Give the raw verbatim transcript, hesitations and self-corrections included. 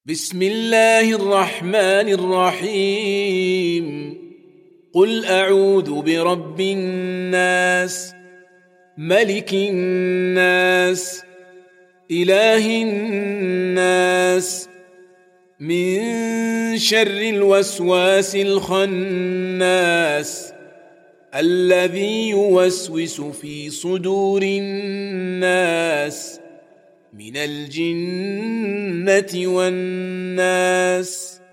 بسم الله الرحمن الرحيم قل أعوذ برب الناس ملك الناس إله الناس من شر الوسواس الخناس الذي يوسوس في صدور الناس من الجنة والناس.